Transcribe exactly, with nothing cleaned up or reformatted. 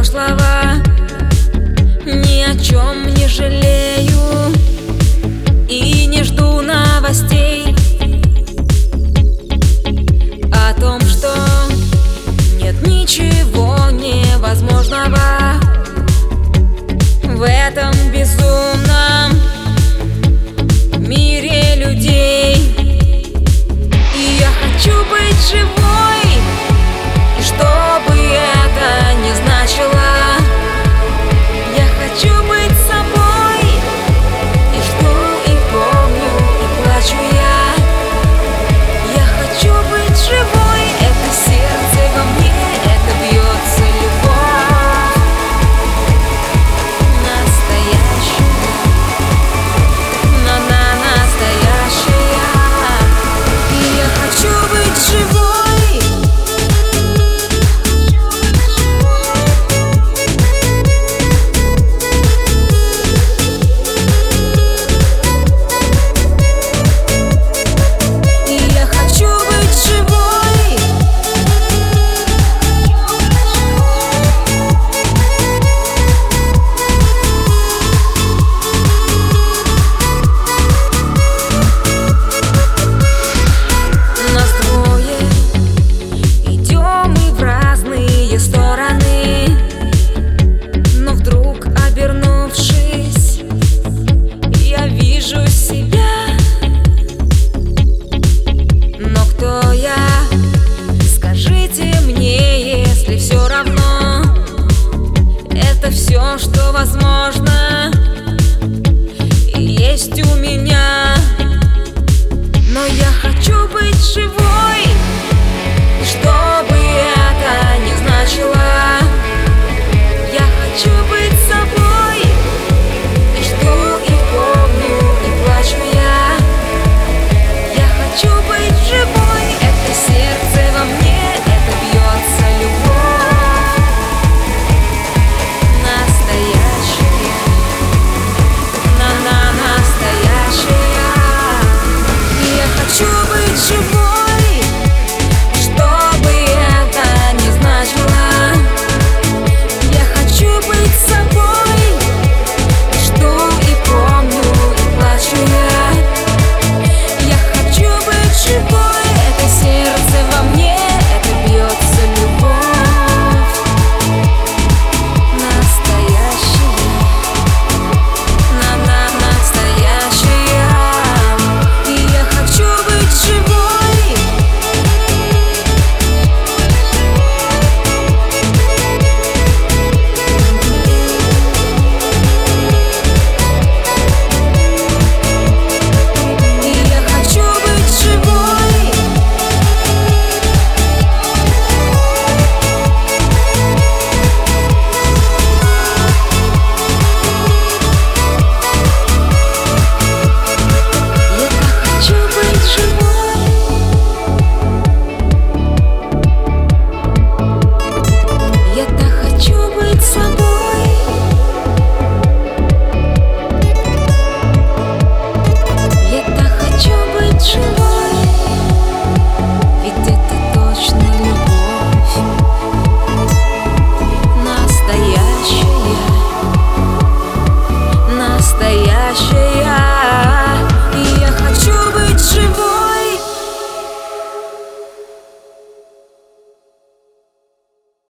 прошлого, ни о чем не жалею и не жду новостей о том, что нет ничего невозможного в этом безумном мире людей. И я хочу быть живой, и что бы это ни значило, я хочу быть собой, и жду, и помню, и плачу я. Я хочу быть живой, это сердце во мне, это бьется любовь настоящая, но она настоящая. И я хочу быть живой. Все, что возможно.